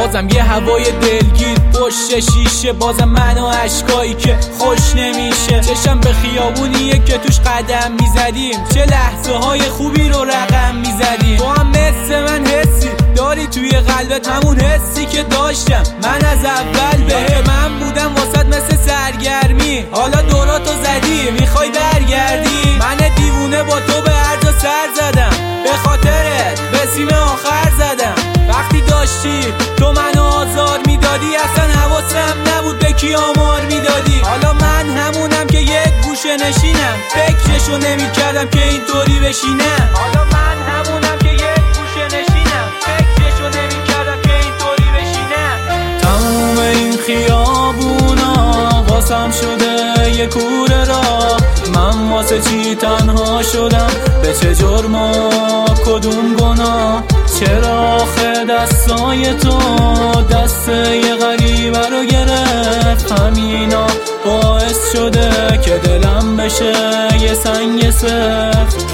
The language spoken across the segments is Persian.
بازم یه هوای دلگیر پشت شیشه، بازم من و عشقایی که خوش نمیشه. چشم به خیابونیه که توش قدم میزدیم، چه لحظه های خوبی رو رقم میزدیم. تو هم مثل من حسی داری توی قلبت، همون حسی که داشتم من از اول. به من بودم واسط مثل سرگرمی، حالا دوراتو زدی میخوای برگردی. من دیوونه با تو به هر جا سر زدم، به خاطرت به سیم آخر زدم. وقتی داشتی تو منو آزار میدادی، اصلا حواسم نبود به کی آمار میدادی. حالا من همونم که یک گوشه نشینم، فکرشو نمیکردم که اینطوری بشینم. حالا من همونم که یک گوشه نشینم، فکرشو نمیکردم که اینطوری بشینم. تموم این خیابونا واسم شده یه کوره راه، من واسه چی تنها شدم؟ به چه جرم و کدوم گناه؟ چرا آخه دستای تو دست یه غریبه رو گرفت؟ همینا باعث شده که دلم بشه یه سنگ سفت.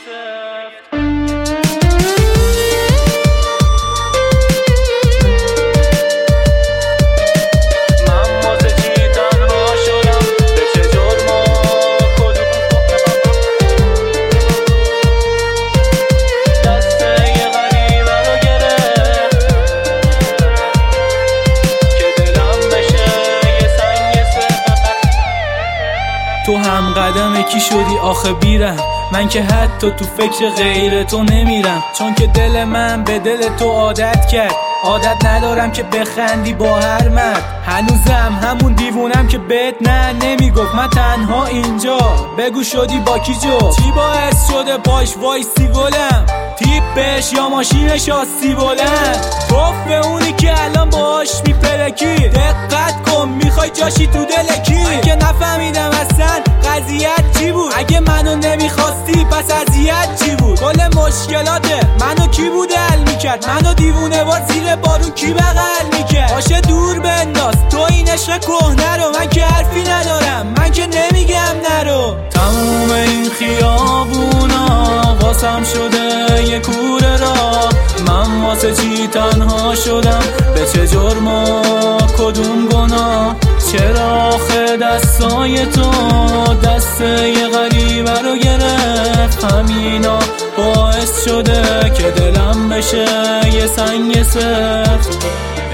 تو هم قدم کی شدی آخه بیرم؟ من که حتی تو فکر غیر تو نمیرم، چون که دل من به دل تو عادت کرد. عادت ندارم که بخندی با هر مرد، هنوزم همون دیوونم که بهت نه نمیگفت. من تنها اینجا، بگو شدی با کی جو؟ چی باعث شده پاش وایسی گلم؟ تیپش یا ماشینش آسی بلند؟ گفت به اونی که الان باش میپرکی، دقت کن میخوای جاشی تو دل کی؟ من که نفهمیدم اصلا قضیت چی بود. اگه منو نمیخواستی پس اذیت چی بود؟ کل مشکلات منو کی بود حل میکرد؟ منو دیوونه وار زیر بارون کی بغل میکرد؟ باشه دور بنداز تو این عشق کهنه رو، من که حرفی ندارم، من که نمیگم نرو. تموم این خیابونا واسم شده یه کوره راه، من واسه چی تنها شدم؟ به چه جرم و کدوم گناه؟ چرا آخه دستای تو دست یه غریبه رو گرفت؟ همینا باعث شده که دلم بشه یه سنگ سفت.